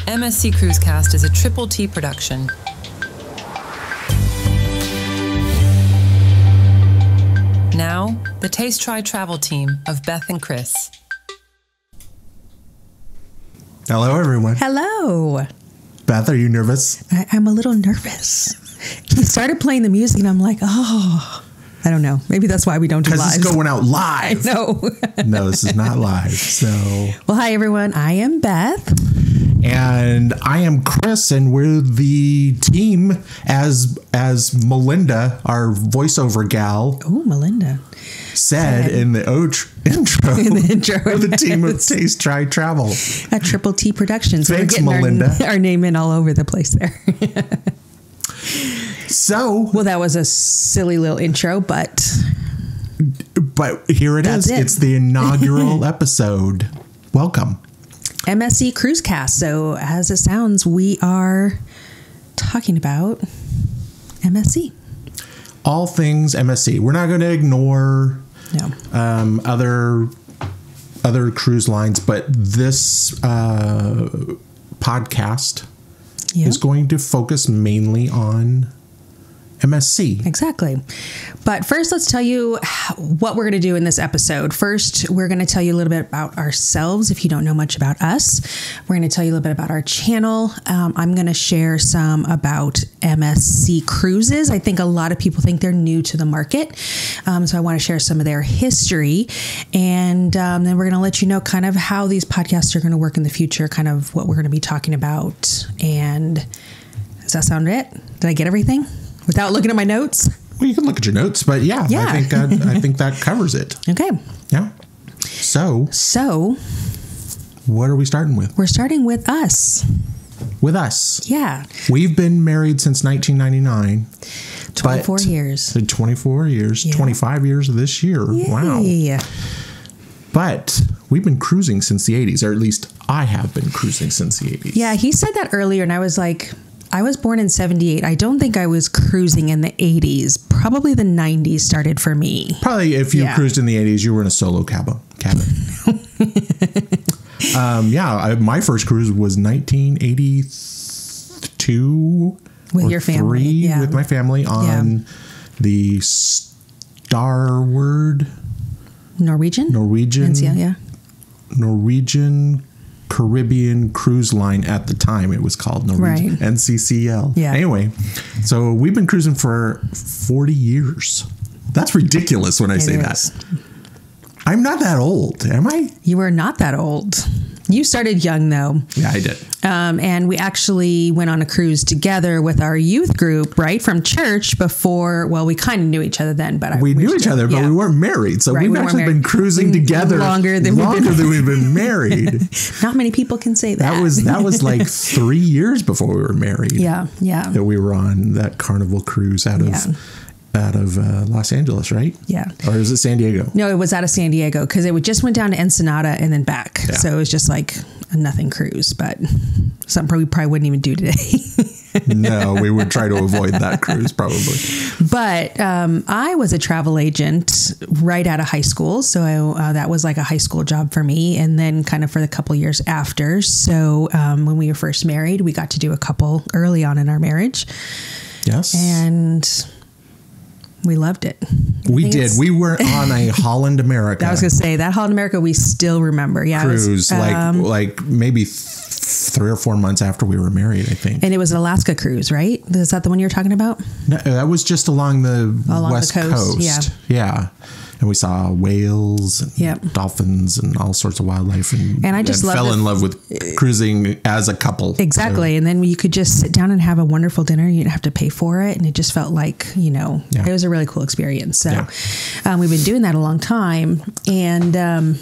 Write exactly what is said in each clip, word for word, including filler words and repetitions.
M S C Cruisecast is a Triple T production. Now, the Taste Try Travel team of Beth and Chris. Hello, everyone. Hello. Beth, are you nervous? I, I'm a little nervous. He started playing the music, and I'm like, oh, I don't know. Maybe that's why we don't do live. Because it's going out live. No. No, this is not live. So, well, hi, everyone. I am Beth. And I am Chris, and we're the team as as Melinda, our voiceover gal. Oh, Melinda. Said Said. in the o- intro. In the intro. We're the team of Taste Try Travel. At Triple T Productions. Thanks, We're getting Melinda. Our, our name in all over the place there. So. Well, that was a silly little intro, but. But here it That's is. it. It's the inaugural episode. Welcome. M S C Cruisecast. So, as it sounds, we are talking about M S C. All things M S C. We're not going to ignore No. um, other other cruise lines, but this uh, podcast Yeah. is going to focus mainly on M S C. Exactly. But first, let's tell you how, what we're going to do in this episode. First, we're going to tell you a little bit about ourselves if you don't know much about us. We're going to tell you a little bit about our channel. Um, I'm going to share some about M S C Cruises. I think a lot of people think they're new to the market. Um, so I want to share some of their history. And um, then we're going to let you know kind of how these podcasts are going to work in the future, kind of what we're going to be talking about. And does that sound it? Did I get everything? Without looking at my notes? Well, you can look at your notes, but yeah, Yeah. I think I, I think that covers it. Okay. Yeah. So, So what are we starting with? we're starting with us. With us. Yeah. We've been married since nineteen ninety-nine. twenty-four but- years. So twenty-four years, Yeah. twenty-five years this year. Wow. Yay. But we've been cruising since the eighties, or at least I have been cruising since the eighties. Yeah, he said that earlier, and I was like, I was born in seventy-eight. I don't think I was cruising in the eighties. Probably the nineties started for me. Probably if you Yeah. cruised in the eighties, you were in a solo cabin. cabin. um, yeah, I, my first cruise was nineteen eighty-two. With or your family, three, yeah. with my family on Yeah. the Starward Norwegian? Norwegian Yeah, yeah. Norwegian Caribbean Cruise Line at the time. It was called Norwegian Right. N C C L. Yeah. Anyway, so we've been cruising for forty years. That's ridiculous when I It say is. that. I'm not that old, am I? You were not that old. You started young, though. Yeah, I did. Um, and we actually went on a cruise together with our youth group, right, from church before. Well, we kind of knew each other then, but I, We knew each still- other, but yeah. we weren't married. So Right, we've we weren't actually been married. cruising Mm, together longer than we've longer been- than we've been married. Not many people can say that. That was that was like three years before we were married. yeah, yeah, That we were on that Carnival cruise out of Yeah. out of uh, Los Angeles, right? yeah. Or is it San Diego? No, it was out of San Diego because it would just went down to Ensenada and then back. Yeah. So it was just like a nothing cruise, but something we probably wouldn't even do today. No, we would try to avoid that cruise probably. But um, I was a travel agent right out of high school. So I, uh, that was like a high school job for me. And then kind of for the couple years after. So um, when we were first married, we got to do a couple early on in our marriage. Yes. And we loved it. we think did. it's- We were on a Holland America I was going to say that Holland America, we still remember. Yeah. it was, cruise, like um, like maybe th- three or four months after we were married, I think. and it was an Alaska cruise, right? Is that the one you're talking about? No, that was just along the Along the west coast, coast. yeah. Yeah. And we saw whales and Yep. dolphins and all sorts of wildlife. And, And I just love fell the- in love with cruising as a couple. Exactly. And then you could just sit down and have a wonderful dinner. You didn't have to pay for it. And it just felt like, you know, Yeah. it was a really cool experience. So Yeah. um, we've been doing that a long time. And um,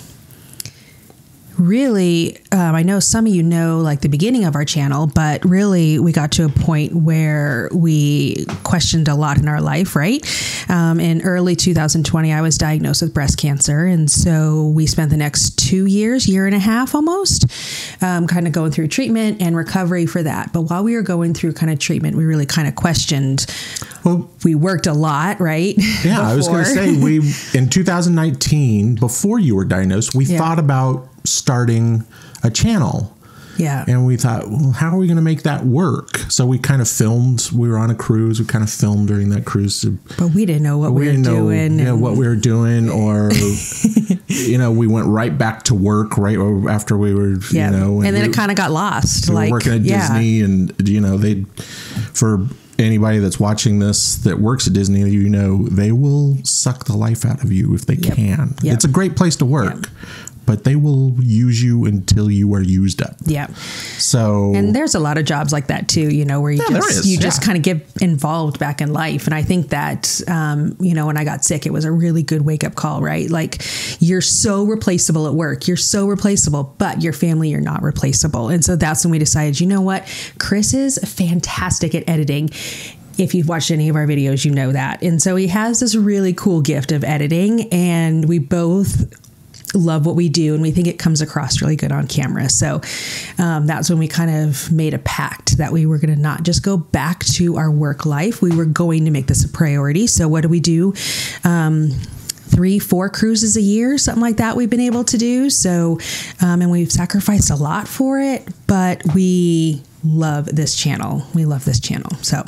really, um, I know some of you know like the beginning of our channel, but really we got to a point where we questioned a lot in our life, right? Um, in early two thousand twenty, I was diagnosed with breast cancer. And so we spent the next two years, year and a half almost, um, kind of going through treatment and recovery for that. But while we were going through kind of treatment, we really kind of questioned, Well, we worked a lot, right? yeah, I was going to Before. say we in two thousand nineteen, before you were diagnosed, we Yeah. thought about starting a channel. Yeah. And we thought, well, how are we going to make that work? So we kind of filmed. We were on a cruise. We kind of filmed during that cruise. But we didn't know what we, we were didn't know, doing. Yeah, what we were doing, or you know, we went right back to work right after we were, yeah. you know, and, and then we, it kind of got lost. We like were working at yeah. Disney, and you know, they for anybody that's watching this that works at Disney, you know, they will suck the life out of you if they Yep. can. Yep. It's a great place to work. Yep. But they will use you until you are used up. Yeah. So, and there's a lot of jobs like that too, you know, where you Yeah, there just is, you just yeah. kind of get involved back in life. And I think that um, you know, when I got sick, it was a really good wake up call, right? Like, you're so replaceable at work, you're so replaceable, but your family, you're not replaceable. And so that's when we decided, you know what, Chris is fantastic at editing. If you've watched any of our videos, you know that. And so he has this really cool gift of editing, and we both love what we do, and we think it comes across really good on camera. So um, that's when we kind of made a pact that we were going to not just go back to our work life. We were going to make this a priority. So what do we do? Um, three, four cruises a year, something like that we've been able to do. So, um, and we've sacrificed a lot for it, but we love this channel. We love this channel. So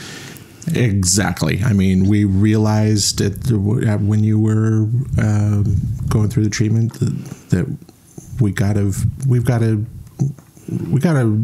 exactly. I mean, we realized it when you were um, going through the treatment that, that we gotta, we've got to, we got to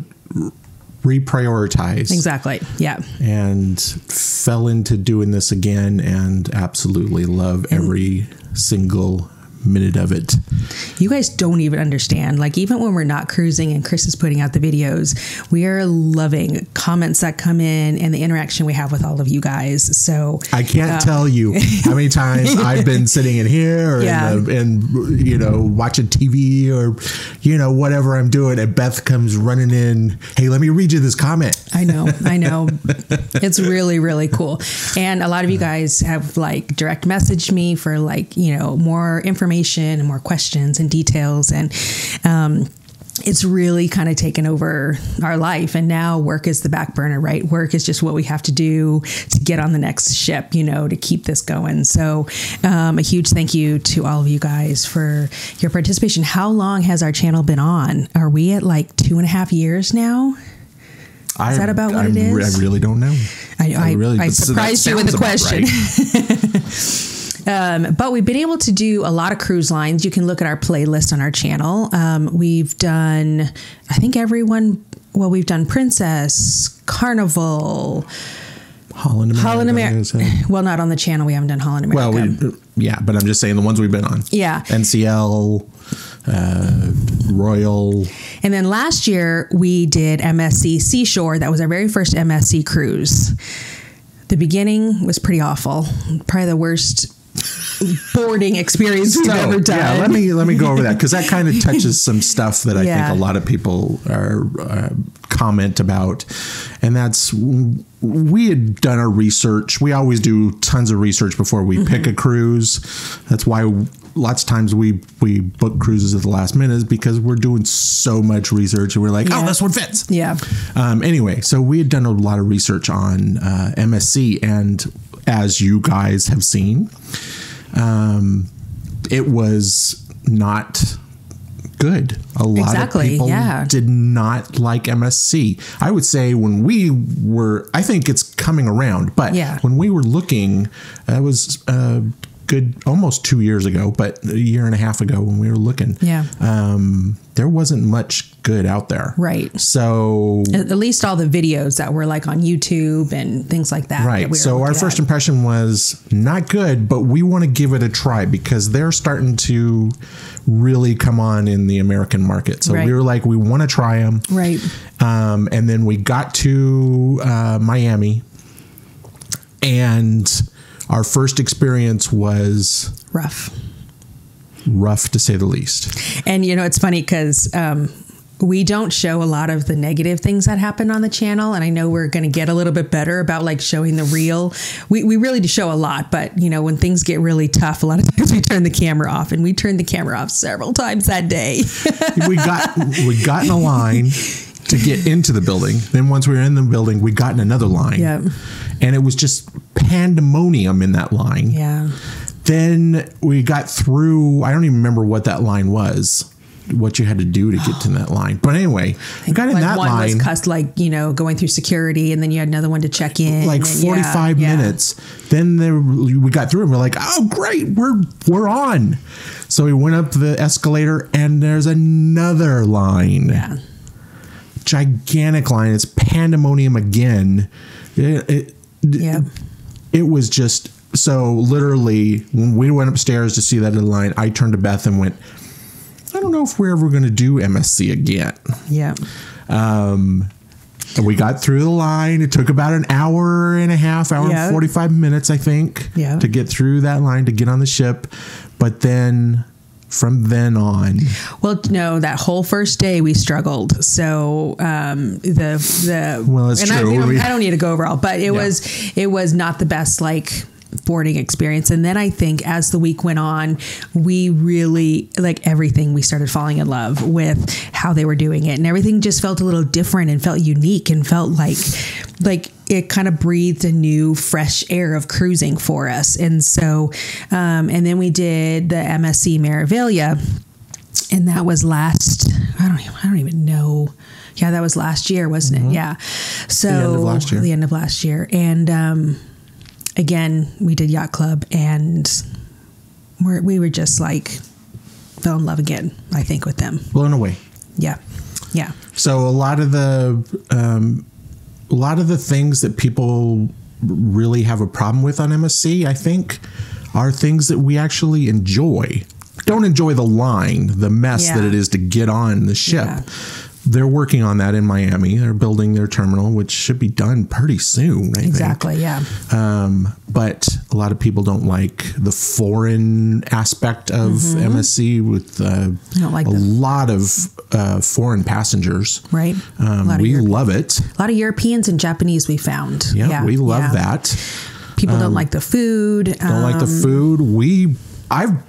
reprioritize. exactly. Yeah. And fell into doing this again, and absolutely love every single minute of it. You guys don't even understand. Like, even when we're not cruising and Chris is putting out the videos, we are loving comments that come in and the interaction we have with all of you guys. So I can't uh, tell you how many times I've been sitting in here or Yeah. in the, and, you know, watching T V or, you know, whatever I'm doing, and Beth comes running in. Hey, let me read you this comment. I know, I know. It's really, really cool. And a lot of you guys have like direct messaged me for like, you know, more information and more questions and details. And, um, it's really kind of taken over our life. And now work is the back burner, right? Work is just what we have to do to get on the next ship, you know, to keep this going. So um, a huge thank you to all of you guys for your participation. How long has our channel been on? Are we at like two and a half years now? I, Is that about what I, it is? I really don't know. I, I, really- I that surprised you with sounds the about question. right. Um, but we've been able to do a lot of cruise lines. You can look at our playlist on our channel. Um, we've done, I think everyone, well, we've done Princess, Carnival, Holland America. Holland America. is, uh, Well, not on the channel. We haven't done Holland America. Well, we, yeah, but I'm just saying the ones we've been on. Yeah. N C L, uh, Royal. And then last year we did M S C Seashore. That was our very first M S C cruise. The beginning was pretty awful. Probably the worst boarding experience we've So, ever done. yeah, let me let me go over that, because that kind of touches some stuff that I Yeah. think a lot of people are uh, comment about, and that's we had done our research. We always do tons of research before we mm-hmm. pick a cruise. That's why lots of times we we book cruises at the last minute, is because we're doing so much research and we're like, Yeah. oh, this one fits. Yeah. Um, anyway, so we had done a lot of research on uh, M S C, and as you guys have seen, um, it was not good. A lot Exactly, of people yeah. did not like M S C. I would say when we were, I think it's coming around, but Yeah. when we were looking, that was uh, good, almost two years ago, but a year and a half ago when we were looking, Yeah. um, there wasn't much good out there. Right. So At at least all the videos that were like on YouTube and things like that. Right. that we were So our looking first at. impression was not good, but we want to give it a try because they're starting to really come on in the American market. So Right. we were like, we want to try them. Right. Um, and then we got to uh, Miami, and our first experience was Rough. rough, to say the least. And, you know, it's funny because um, we don't show a lot of the negative things that happen on the channel. And I know we're going to get a little bit better about like showing the real. We, we really do show a lot. But, you know, when things get really tough, a lot of times we turn the camera off. And we turned the camera off several times that day. we got we got in a line to get into the building. Then once we were in the building, we got in another line. Yep. And it was just pandemonium in that line. Yeah. Then we got through, I don't even remember what that line was. what you had to do to get to that line. But anyway, we got in like that one line. was cussed, like, you know, going through security, and then you had another one to check in. Like and, forty-five yeah, minutes. Yeah. Then there, we got through and we're like, oh, great, we're we're on. So we went up the escalator and there's another line. Yeah. Gigantic line. It's pandemonium again. It, it, yeah. it was just, so literally when we went upstairs to see that in line, I turned to Beth and went, I don't know if we're ever going to do M S C again. Yeah. Um, and we got through the line. It took about an hour and a half, hour yeah. and forty-five minutes, I think, yeah. to get through that line, to get on the ship. But then from then on. Well, no, that whole first day we struggled. So um, the, the, well, it's and true. I, you know, we, I don't need to go over all, but it yeah. was, it was not the best, like, boarding experience. And then I think as the week went on, we really, like everything, we started falling in love with how they were doing it, and everything just felt a little different and felt unique and felt like, like it kind of breathed a new fresh air of cruising for us. And so, um, and then we did the M S C Meraviglia, and that was last, I don't even, I don't even know. Yeah, that was last year, wasn't mm-hmm. it? Yeah. So the end of last year. The end of last year. And, um, again, we did Yacht Club, and we're, we were just like fell in love again, I think, with them. Blown away. Yeah. Yeah. So a lot of the, um, a lot of the things that people really have a problem with on M S C, I think, are things that we actually enjoy. Don't enjoy the line, the mess yeah. that it is to get on the ship. Yeah. They're working on that in Miami. They're building their terminal, which should be done pretty soon, I exactly, think. yeah. Um, but a lot of people don't like the foreign aspect of mm-hmm. M S C with uh, like a them. lot of uh, foreign passengers. Right. Um, we love it. A lot of Europeans and Japanese we found. Yeah, yeah we love yeah. that. People um, don't like the food. Don't um, like the food. We, I've,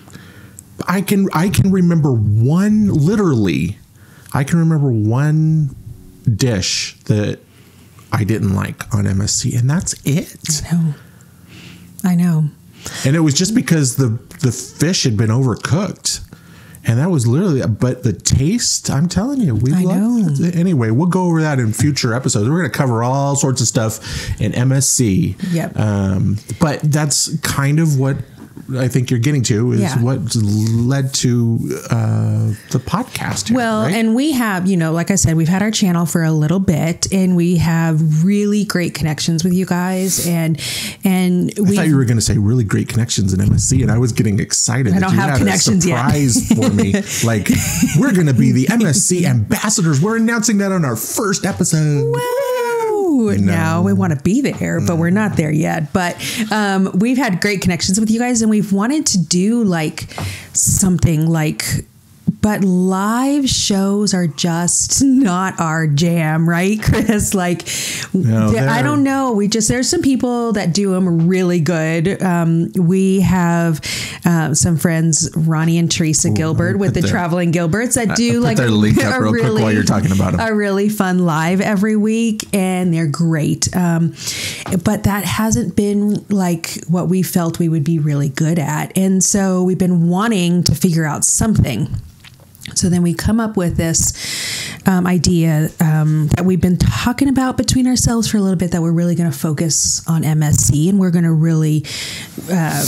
I can, I can remember one, literally, I can remember one dish that I didn't like on M S C, and that's it. I know. I know. And it was just because the the fish had been overcooked. And that was literally, but the taste, I'm telling you, we love it. Anyway, we'll go over that in future episodes. We're going to cover all sorts of stuff in M S C. Yep. Um, but that's kind of what I think you're getting to, is yeah. what led to uh, the podcast here, well, right? And we have, you know, like I said, we've had our channel for a little bit, and we have really great connections with you guys. And and I we thought you were going to say really great connections in M S C, and I was getting excited. I that don't you have had connections a surprise yet. for me. Like, we're going to be the M S C ambassadors. We're announcing that on our first episode. Woo! No. Now we want to be there, but we're not there yet. But um, we've had great connections with you guys, and we've wanted to do like something like, but live shows are just not our jam, right, Chris? Like, no, I don't know. We just, there's some people that do them really good. Um, we have uh, some friends, Ronnie and Teresa Ooh, Gilbert with the their, Traveling Gilberts, that do like their a, link up a real really, quick while you're talking about them. A really fun live every week, and they're great. Um, but that hasn't been like what we felt we would be really good at. And so we've been wanting to figure out something. So then we come up with this um, idea um, that we've been talking about between ourselves for a little bit, that we're really going to focus on M S C, and we're going to really uh,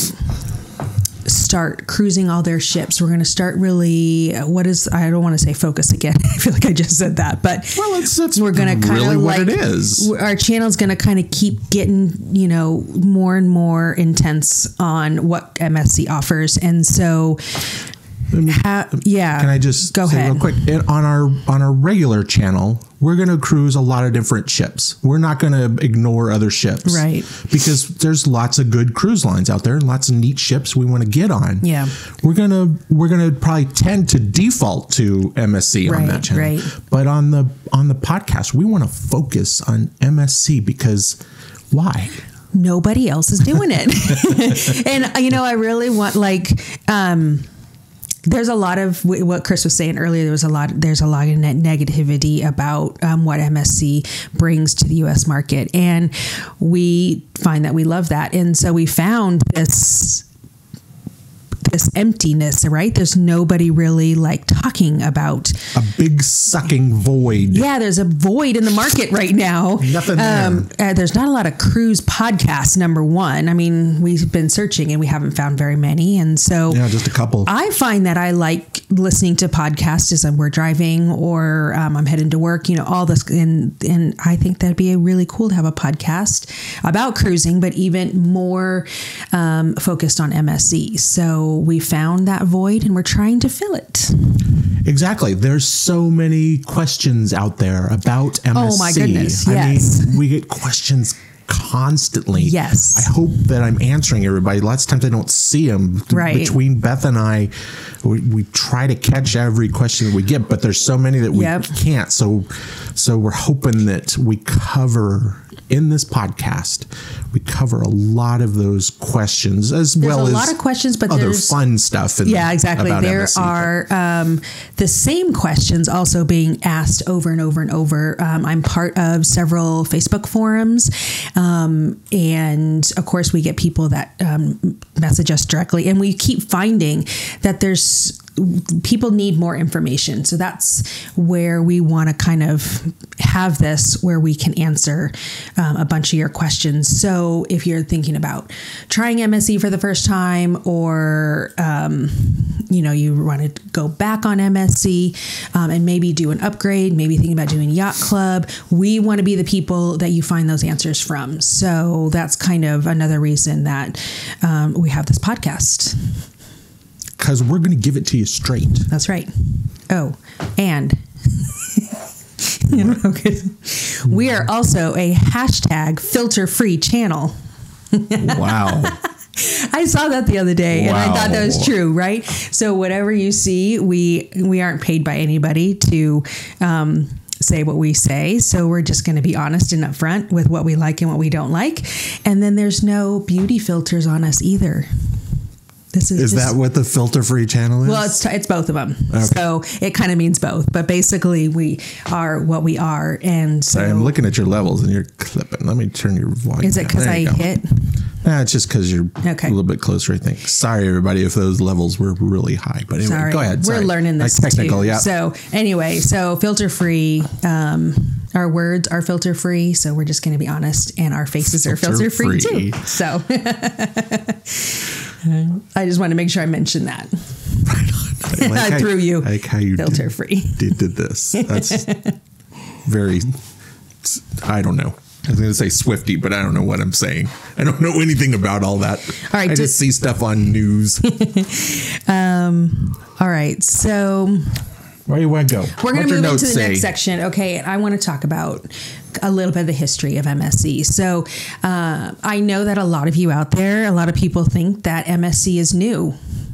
start cruising all their ships. We're going to start really, what is, I don't want to say focus again. I feel like I just said that, but well, it's, that's we're going to kind really of what like, it is. Our channel's going to kind of keep getting, you know, more and more intense on what M S C offers. And so Ha- yeah. Can I just go say ahead real quick? It, on our on our regular channel, we're going to cruise a lot of different ships. We're not going to ignore other ships, right? Because there's lots of good cruise lines out there, and lots of neat ships we want to get on. Yeah, we're gonna we're gonna probably tend to default to M S C right, on that channel, right? But on the on the podcast, we want to focus on M S C because why? Nobody else is doing it, and you know, I really want like. Um, There's a lot of what Chris was saying earlier. There was a lot. There's a lot of negativity about um, what M S C brings to the U S market, and we find that we love that. And so we found this this emptiness, right? There's nobody really like talking about a big sucking void. Yeah, there's a void in the market right now. Nothing there. Um, uh, there's not a lot of cruise podcasts, number one. I mean, we've been searching and we haven't found very many. And so yeah, just a couple. I find that I like listening to podcasts as we're driving or um, I'm heading to work, you know, all this. And, and I think that'd be really cool to have a podcast about cruising, but even more um, focused on M S C. So we found that void and we're trying to fill it. Exactly. There's so many questions out there about M S C. Oh my goodness. I Yes. mean, we get questions constantly. Yes. I hope that I'm answering everybody. Lots of times I don't see them. Right. Between Beth and I, we, we try to catch every question that we get, but there's so many that we Yep. can't. So, so we're hoping that we cover in this podcast, we cover a lot of those questions as There's well a as lot of questions, but other there's fun stuff. In, Yeah, exactly. about There M S C, are um, the same questions also being asked over and over and over. Um, I'm part of several Facebook forums. Um, and of course, we get people that um, message us directly. And we keep finding that there's people need more information. So that's where we want to kind of have this where we can answer um, a bunch of your questions. So if you're thinking about trying M S C for the first time or, um, you know, you want to go back on M S C um, and maybe do an upgrade, maybe thinking about doing Yacht Club, we want to be the people that you find those answers from. So that's kind of another reason that um, we have this podcast. Because we're going to give it to you straight. That's right. Oh, and we are also a hashtag filter-free channel. Wow. I saw that the other day and I thought that was Wow. true, right? So whatever you see, we we aren't paid by anybody to um, say what we say. So we're just going to be honest and upfront with what we like and what we don't like. And then there's no beauty filters on us either. This is Is just, that what the filter-free channel is? well, it's it's both of them. So it kind of means both. But basically, we are what we are. And so Sorry, I'm looking at your levels and you're clipping. Let me turn your volume is it down. because There I you go. hit? Nah, it's just because you're Okay. a little bit closer, I think. Sorry, everybody, if those levels were really high. But anyway, Sorry. go ahead. We're Sorry. learning this Like technical, too. yeah. So anyway, so filter free. Um, our words are filter free, so we're just going to be honest, and our faces are filter free Filter-free. too. So I just want to make sure I mention that. I, like I how- threw you. I like how you filter did, free. did, did this. That's very, I don't know. I was going to say Swifty, but I don't know what I'm saying. I don't know anything about all that. All right, I do- just see stuff on news. um, all right, so Where you want to go? we're going What's to your move into notes the say? next section. Okay, I want to talk about a little bit of the history of M S C. So uh, I know that a lot of you out there, a lot of people think that M S C is new.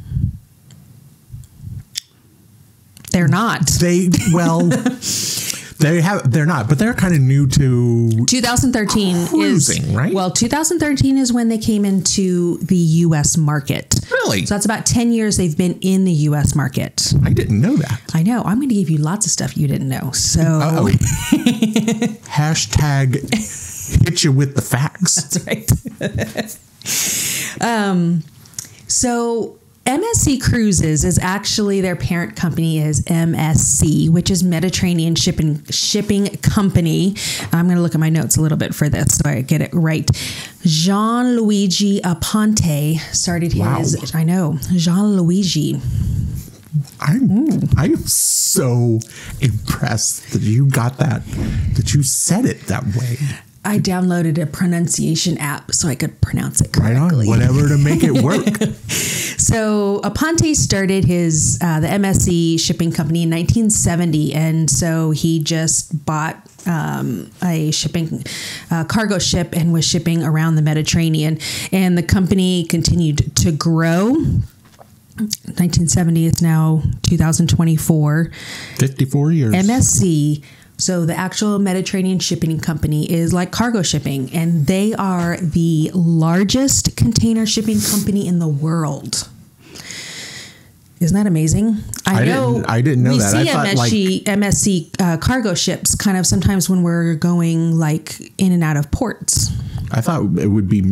They're not. They, well, they have, they're not, but they're kind of new to twenty thirteen cruising, is right? Well, twenty thirteen is when they came into the U S market. Really? So that's about ten years they've been in the U S market. I didn't know that. I know. I'm going to give you lots of stuff you didn't know. So Uh-oh. Hashtag hit you with the facts. That's right. um, so M S C Cruises is actually their parent company is M S C, which is Mediterranean Shipping Shipping Company. I'm going to look at my notes a little bit for this so I get it right. Jean-Luigi Aponte started his. Wow. I know, Jean-Luigi. I'm, I'm so impressed that you got that, that you said it that way. I downloaded a pronunciation app so I could pronounce it Right correctly. on, whatever to make it work. So Aponte started his uh, the M S C shipping company in nineteen seventy, and so he just bought um, a shipping uh, cargo ship and was shipping around the Mediterranean, and the company continued to grow. nineteen seventy is now two thousand twenty-four. fifty-four years. M S C. So the actual Mediterranean Shipping Company is like cargo shipping, and they are the largest container shipping company in the world. Isn't that amazing? I, I know. didn't- I didn't know we that. see I thought, M S C, M S C uh, cargo ships kind of sometimes when we're going like in and out of ports. I thought it would be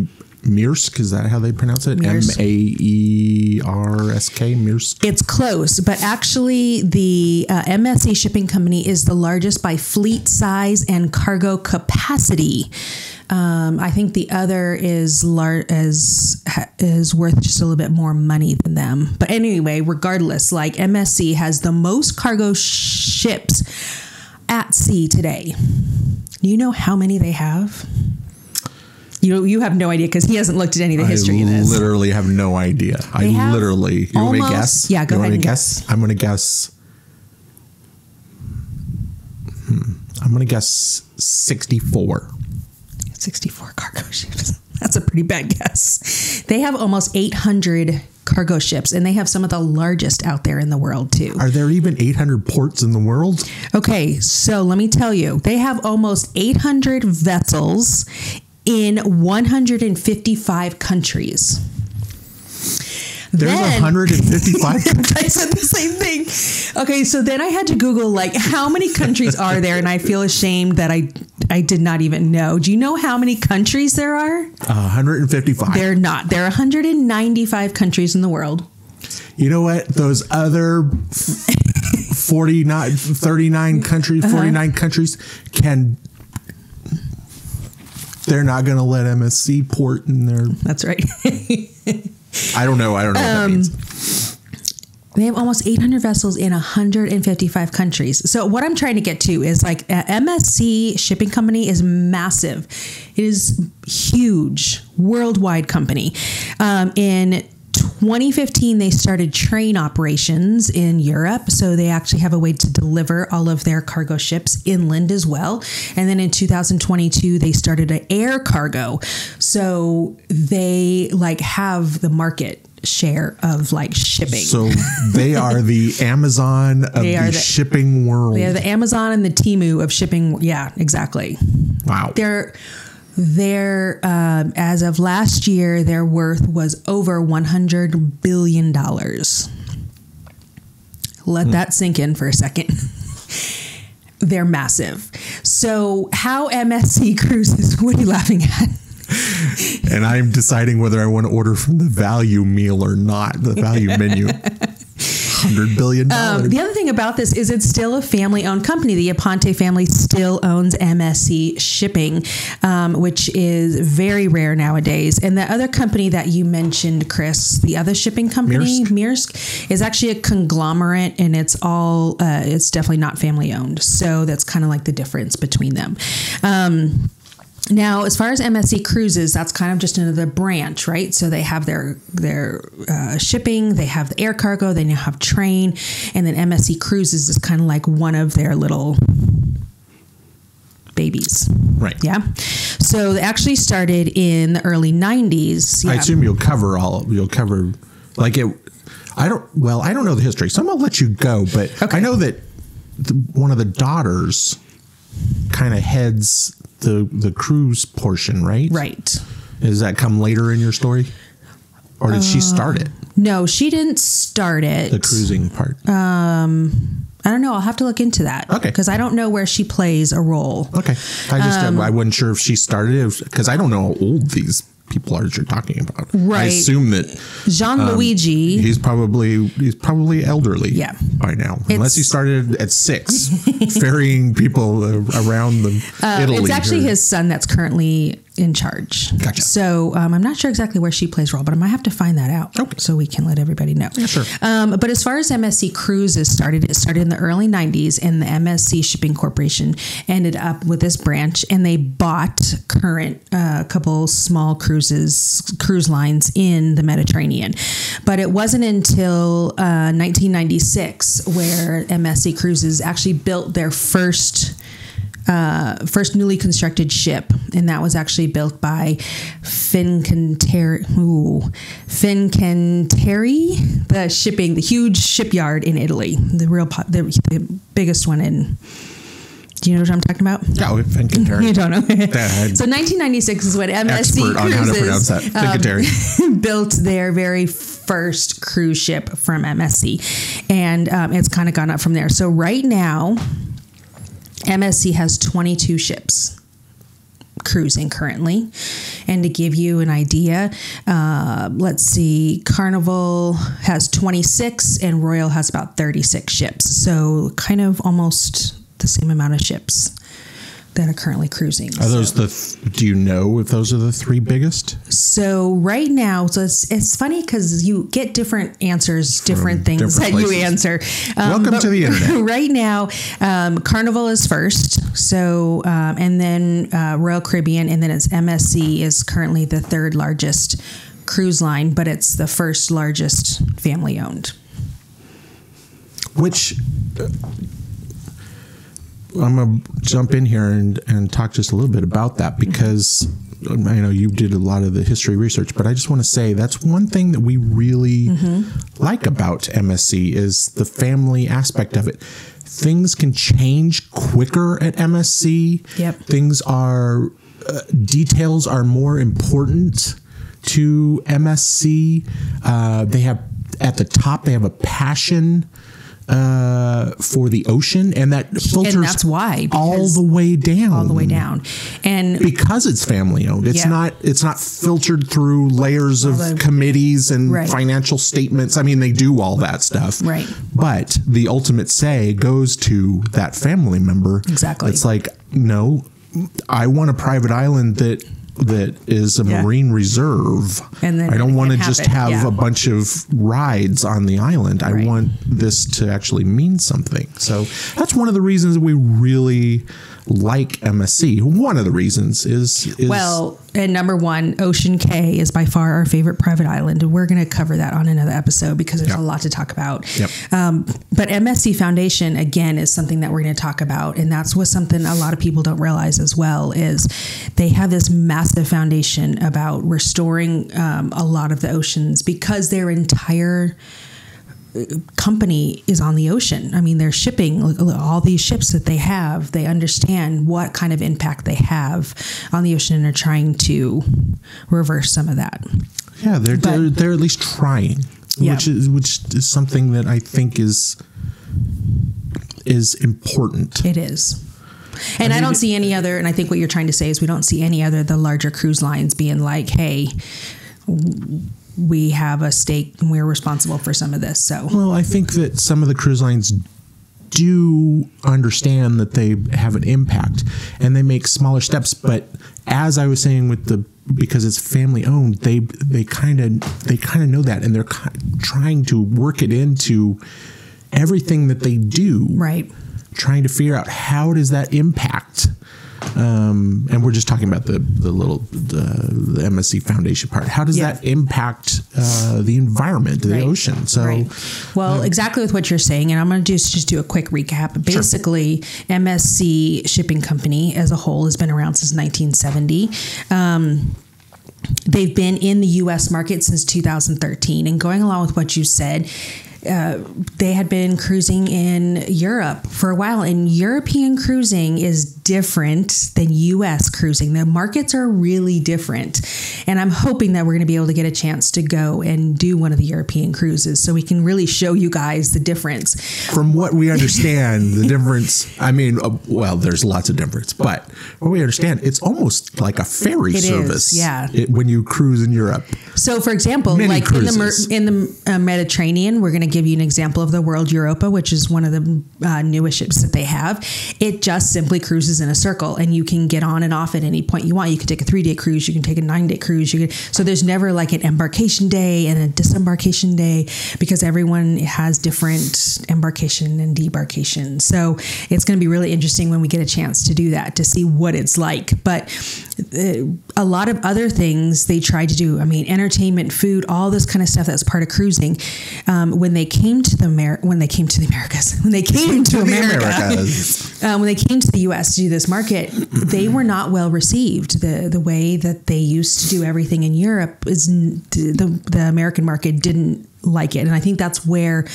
Maersk, is that how they pronounce it? M Maersk. A E R S K, Maersk. It's close, but actually the uh, M S C Shipping Company is the largest by fleet size and cargo capacity. Um, I think the other is lar- is is worth just a little bit more money than them. But anyway, regardless, like M S C has the most cargo ships at sea today. Do you know how many they have? You you have no idea because he hasn't looked at any of the history I of this. literally have no idea. They I have literally. You want me to almost- guess? yeah, go you ahead Want me and to guess? I'm going to guess. Hmm, I'm going to guess sixty-four. sixty-four cargo ships. That's a pretty bad guess. They have almost eight hundred cargo ships, and they have some of the largest out there in the world, too. Are there even eight hundred ports in the world? Okay, so let me tell you, they have almost eight hundred vessels in one hundred fifty-five countries. There's Then- one hundred fifty-five countries. I said the same thing. Okay, so then I had to Google, like, how many countries are there? And I feel ashamed that I I did not even know. Do you know how many countries there are? one hundred fifty-five. They're not. There are one hundred ninety-five countries in the world. You know what? Those other forty-nine, thirty-nine countries, Uh-huh. forty-nine countries can. They're not going to let M S C port in their. That's right. I don't know. I don't know what that Um, means. They have almost eight hundred vessels in one hundred fifty-five countries. So what I'm trying to get to is like uh, M S C Shipping Company is massive. It is huge, worldwide company. Um, in twenty fifteen, they started train operations in Europe. So they actually have a way to deliver all of their cargo ships inland as well. And then in two thousand twenty-two, they started an air cargo. So they like have the market share of like shipping. So they are the Amazon of They are the, the- shipping world. They're the Amazon and the Temu of shipping. Yeah, exactly. Wow. They're Their um, as of last year, their worth was over one hundred billion dollars. Let that sink in for a second. They're massive. So how M S C Cruises? What are you laughing at? And I'm deciding whether I want to order from the value meal or not, the value menu. one hundred billion dollars. Um, the other thing about this is it's still a family-owned company. The Aponte family still owns M S C Shipping, um, which is very rare nowadays. And the other company that you mentioned, Chris, the other shipping company, Maersk? Maersk, is actually a conglomerate, and it's all uh, it's definitely not family-owned. So that's kind of like the difference between them. Um, Now, as far as M S C Cruises, that's kind of just another branch, right? So they have their their uh, shipping, they have the air cargo, they now have train, and then M S C Cruises is kind of like one of their little babies. Right. Yeah. So they actually started in the early nineties. I Yeah. assume you'll cover all. You'll cover like it. I don't. Well, I don't know the history, so I'm gonna let you go. But Okay. I know that the, one of the daughters kind of heads the the cruise portion, right? Right. Does that come later in your story, or did she start it? No, she didn't start it. The cruising part. I don't know. I'll have to look into that. Okay. Because I don't know where she plays a role. Okay. I just Um, I wasn't sure if she started it because I don't know how old these people are that you're talking about. I Right. assume that Jean Luigi. he's probably he's probably elderly Yeah. by now. Unless he It's- started at six ferrying people uh, around the Italy. It's actually or- his son that's currently in charge. Gotcha. So um, I'm not sure exactly where she plays role, but I might have to find that out Okay. so we can let everybody know. Yeah, sure. Um, but as far as M S C Cruises started, it started in the early nineties, and the M S C Shipping Corporation ended up with this branch, and they bought current a uh, couple small cruises, cruise lines in the Mediterranean. But it wasn't until uh, nineteen ninety-six where M S C Cruises actually built their first uh, first newly constructed ship, and that was actually built by Fincantieri, ooh, Fincantieri, the shipping, the huge shipyard in Italy, the real, po- the, the biggest one in. Do you know what I'm talking about? Yeah, we Fincantieri. You don't know. I'm So nineteen ninety-six is when M S C expert on how to pronounce Cruises that. Fincantieri. um, built their very first cruise ship from M S C, and um, it's kind of gone up from there. So right now, M S C has twenty-two ships cruising currently. And to give you an idea, uh, let's see, Carnival has twenty-six and Royal has about thirty-six ships. So kind of almost the same amount of ships that are currently cruising. Are those the, th- do you know if those are the three biggest? So right now, so it's, it's funny because you get different answers, different From things different that places. You answer. Um, Welcome to the internet. Right now, um, Carnival is first. So, um, and then uh, Royal Caribbean, and then it's M S C is currently the third largest cruise line, but it's the first largest family owned. Which... Uh, I'm going to jump in here and, and talk just a little bit about that because I know you did a lot of the history research, but I just want to say that's one thing that we really mm-hmm. like about M S C is the family aspect of it. Things can change quicker at M S C. Yep. Things are, uh, details are more important to M S C. Uh, they have, at the top, they have a passion uh for the ocean, and that filters and that's why all the way down all the way down and because it's family owned. It's yeah. not it's not filtered through layers of the, committees and right. financial statements. I mean, they do all that stuff, right? But the ultimate say goes to that family member. Exactly. It's like, no, I want a private island that that is a yeah. marine reserve. And then I don't want to just it. have yeah. a bunch of rides on the island. I right. want this to actually mean something. So that's one of the reasons we really like M S C. One of the reasons is, is well, and number one, Ocean Cay is by far our favorite private island. And we're going to cover that on another episode because there's yep. a lot to talk about. Yep. Um, but M S C Foundation, again, is something that we're going to talk about. And that's what something a lot of people don't realize as well is they have this massive foundation about restoring um, a lot of the oceans because their entire company is on the ocean. I mean, they're shipping all these ships that they have. They understand what kind of impact they have on the ocean and are trying to reverse some of that. Yeah, they're but, they're, they're at least trying, yeah. which is which is something that I think is is important. It is. And I, mean, I don't see any other, and I think what you're trying to say is we don't see any other, the larger cruise lines being like, hey, we have a stake and we're responsible for some of this. So, well, I think that some of the cruise lines do understand that they have an impact and they make smaller steps. But as I was saying with the, because it's family owned, they, they kind of, they kind of know that, and they're trying to work it into everything that they do. Right. Trying to figure out how does that impact. Um, and we're just talking about the the little the, the M S C Foundation part. How does yeah. that impact uh, the environment, the right. ocean? So, right. well, uh, exactly with what you're saying, and I'm going to do just do a quick recap. Basically, sure. M S C Shipping Company as a whole has been around since nineteen seventy. Um, they've been in the U S market since two thousand thirteen, and going along with what you said. Uh, they had been cruising in Europe for a while, and European cruising is different than U S cruising. The markets are really different, and I'm hoping that we're going to be able to get a chance to go and do one of the European cruises so we can really show you guys the difference. From what we understand, the difference, I mean, uh, well, there's lots of difference, but what we understand, it's almost like a ferry it service is, yeah. it, when you cruise in Europe. So, for example, Many like cruises. in the, in the uh, Mediterranean, we're going to give you an example of the World Europa, which is one of the uh, newest ships that they have. It just simply cruises in a circle, and you can get on and off at any point you want. You can take a three-day cruise, you can take a nine-day cruise. You can, so there's never like an embarkation day and a disembarkation day because everyone has different embarkation and debarkation. So it's going to be really interesting when we get a chance to do that, to see what it's like. But uh, a lot of other things they tried to do, I mean, entertainment, food, all this kind of stuff that's part of cruising. Um, when they came to the Amer- when they came to the Americas, when they came to, to America, um, when they came to the U S to do this market, they were not well received. The the way that they used to do everything in Europe is the the American market didn't like it, and I think that's where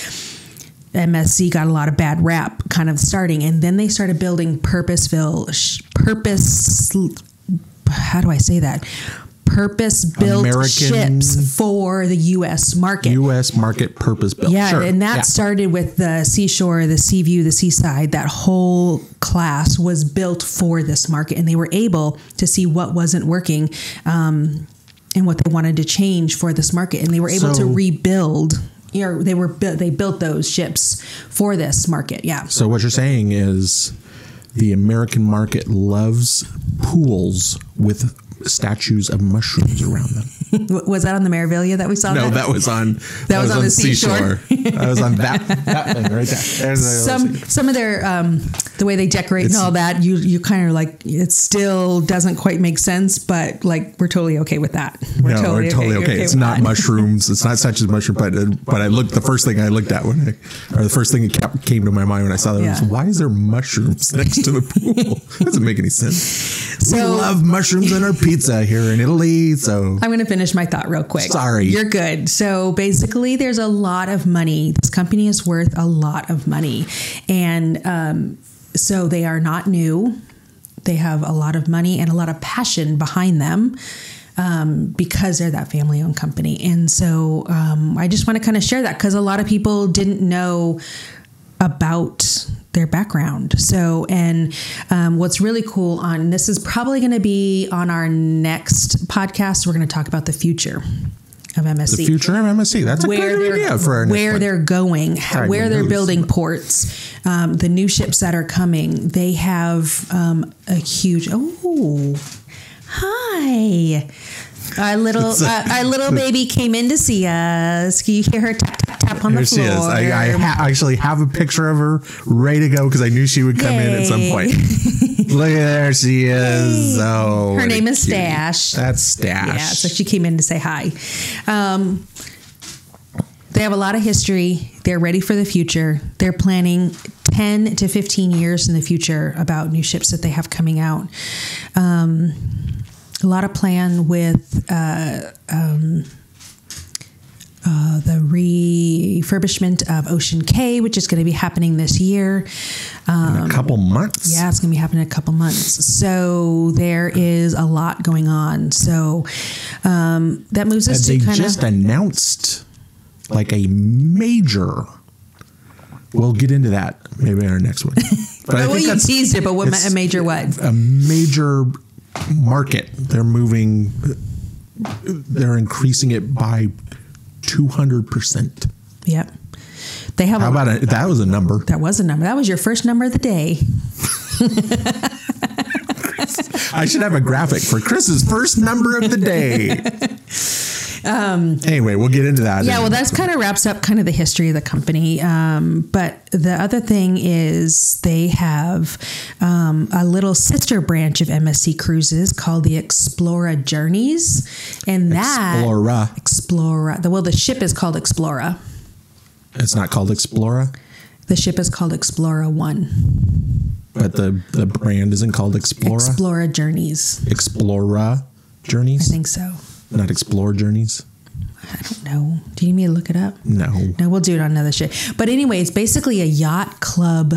M S C got a lot of bad rap, kind of starting, and then they started building purposeful, purpose. How do I say that? purpose-built American- ships for the U S market. U S market purpose built. Yeah, Sure. and that Yeah. started with the Seashore, the Seaview, the Seaside. That whole class was built for this market, and they were able to see what wasn't working um, and what they wanted to change for this market, and they were able So- to rebuild. You know, they were bu- they built those ships for this market. Yeah. So what you're saying is the American market loves pools with statues of mushrooms around them. Was that on the Marivilia that we saw? No, that? that was on That was on the seashore. That was on that, that thing right there. There's the- some some of their um, the way they decorate and It's- all that, you you kind of like, it still doesn't quite make sense, but like we're totally okay with that. We're no, we're totally okay. okay It's with not that. mushrooms. It's not such as mushroom, but uh, but I looked. The first thing I looked at when I, or the first thing that kept, came to my mind when I saw that Yeah. was, why is there mushrooms next to the pool? Doesn't make any sense. So- we love mushrooms in our pizza here in Italy. So I'm going to finish my thought real quick. Sorry. You're good. So basically, there's a lot of money. This company is worth a lot of money. And um, so they are not new. They have a lot of money and a lot of passion behind them um, because they're that family owned company. And so um, I just want to kind of share that because a lot of people didn't know about their background. So, and um, what's really cool on this is probably going to be on our next podcast. We're going to talk about the future of M S C. the future of M S C. That's a Where good they're, idea for our next where one. they're going, how, Sorry, where my they're nose. building ports, um, the new ships that are coming. They have um, a huge. Oh, hi. Our little It's a- uh, our little baby came in to see us. Can you hear her tap tap tap on Here the she floor? is. I, I ha- actually have a picture of her ready to go because I knew she would come in at some Yay. point. Look at there, she is. Oh, Her what a name is cutie. Stash. That's Stash. Yeah, so she came in to say hi. Um, they have a lot of history. They're ready for the future. They're planning ten to fifteen years in the future about new ships that they have coming out. Um, a lot of plan with uh, um, uh, the refurbishment of Ocean K, which is going to be happening this year. Um, In a couple months. Yeah, it's going to be happening in a couple months. So there is a lot going on. So um, that moves us And to they kind just of. announced like a major. We'll get into that maybe in our next one. But I well, think you that's teased it, but what it's a major what? a major market. They're moving. They're increasing it by two hundred percent. Yep. They have. How a, about a, that? Was a number. that was a number. That was your first number of the day. I should have a graphic for Chris's first number of the day. Um, anyway, we'll get into that. Yeah, well, that's kind of wraps up kind of the history of the company. Um, but the other thing is they have um, a little sister branch of M S C Cruises called the Explora Journeys, and that Explora. Explora. The, well, the ship is called Explora. It's not called Explora, The ship is called Explora One. but the, the brand isn't called Explora. Explora Journeys. Explora I Journeys, think so. not Explore Journeys. I don't know. Do you need me to look it up? No. No, we'll do it on another ship. But anyway, it's basically a yacht club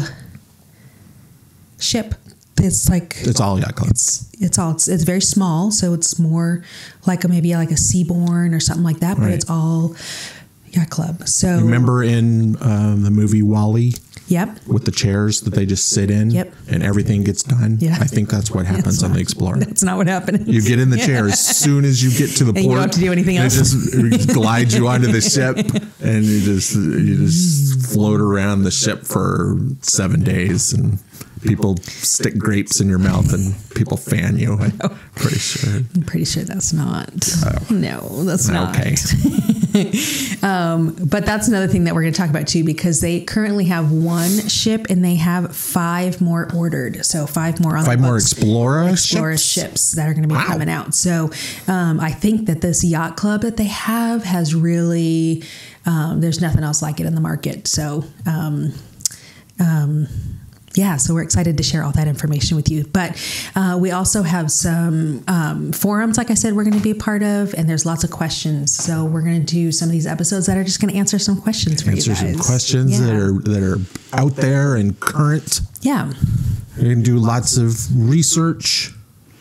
ship. It's like It's all yacht club. it's it's all it's, it's very small, so it's more like a maybe like a Seabourn or something like that. But Right. it's all yacht club. So Remember in um, the movie Wall-E yep, with the chairs that they just sit in, Yep. and everything gets done? Yeah. I think that's what happens That's on the not- Explorer. that's not what happened. You get in the chair as soon as you get to the And you port. don't have to do anything and else. It just, it just glides you onto the ship, and you just you just float around the ship for seven days, and people stick grapes in your mouth, and people fan you. I'm pretty sure. I'm pretty sure that's not. no, that's not. Okay. Um, but that's another thing that we're going to talk about too, because they currently have one ship and they have five more ordered. So five more on Five the more books. Explorer Explorer ships? ships that are going to be Wow. coming out. So um, I think that this yacht club that they have has really, um, there's nothing else like it in the market. So, um, um, yeah, so we're excited to share all that information with you. But uh, we also have some um, forums, like I said, we're going to be a part of, and there's lots of questions. So we're going to do some of these episodes that are just going to answer some questions for Answer you some guys. questions Yeah. that are that are out there and current. Yeah. You can do lots of research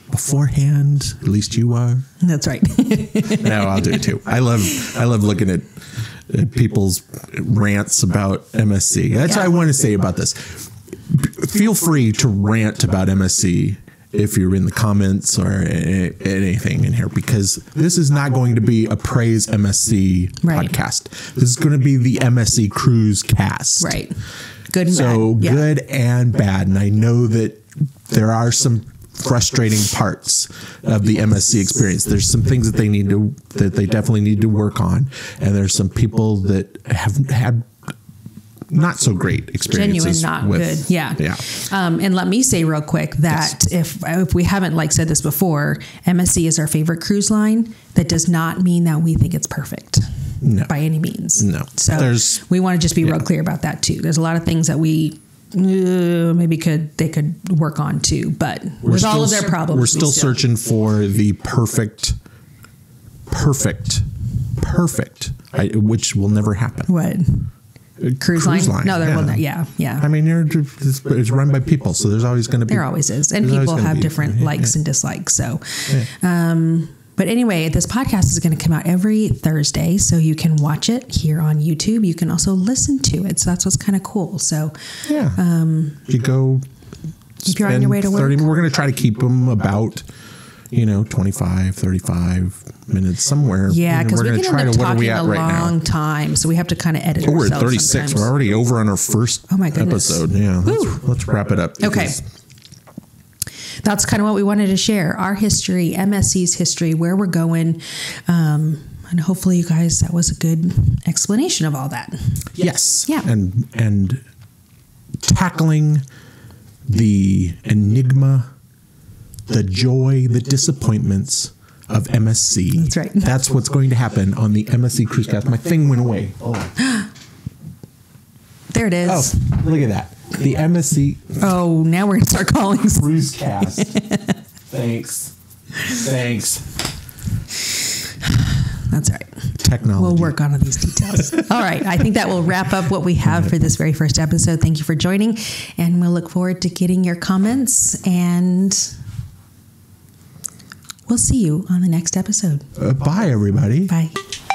beforehand. At least you are. That's right. No, I'll do it too. I love I love looking at, at people's rants about M S C. That's Yeah. what I want to say about this. Feel free to rant about M S C if you're in the comments or a- anything in here, because this is not going to be a praise M S C Right. podcast. This is going to be the M S C Cruise cast. Right. Good and So bad. Yeah. good and bad. And I know that there are some frustrating parts of the M S C experience. There's some things that they need to, that they definitely need to work on. And there's some people that have had not so great Genuine, experiences. not with, good. Yeah. Yeah. Um, and let me say real quick that if if we haven't like said this before, M S C is our favorite cruise line. That does not mean that we think it's perfect. No. By any means. No. So There's- we want to just be real clear about that too. There's a lot of things that we uh, maybe could they could work on too, but We're with all still- of their problems, We're we still searching for the perfect, perfect, perfect, I, which will never happen. What? Cruise, line? No, there yeah. will not. Yeah, yeah. I mean, you're, it's, it's run by people, so there's always going to be. There always is, and there's always people gonna have be- different yeah, likes yeah. and dislikes. So, um, but anyway, this podcast is going to come out every Thursday, so you can watch it here on YouTube. You can also listen to it, so that's what's kind of cool. So, Yeah. Um, you go. if you're on your way to work. thirty, we're going to try to keep them about, you know, twenty-five, thirty-five minutes somewhere. yeah, And because we're we gonna can try end up to. What are talking we at a right now? long time, so we have to kind of edit. Oh, we're at ourselves thirty-six. sometimes. We're already over on our first Oh, my goodness. episode. Yeah. Woo. Let's, let's wrap it up. Okay. because- That's kind of what we wanted to share, our history, M S C's history, where we're going. Um, and hopefully you guys, that was a good explanation of all that. Yes. Yeah. And and tackling the enigma, the joy, the disappointments of M S C. That's right. That's what's going to happen on the M S C Cruise Cast. My thing went away. Oh, There it oh is. look at that. The M S C Oh, now we're going to start calling. Cruise Cast. Thanks. Thanks. That's all right. Technology. We'll work on all these details. All right. I think that will wrap up what we have for this very first episode. Thank you for joining. And we'll look forward to getting your comments. And we'll see you on the next episode. Uh, bye, everybody. Bye.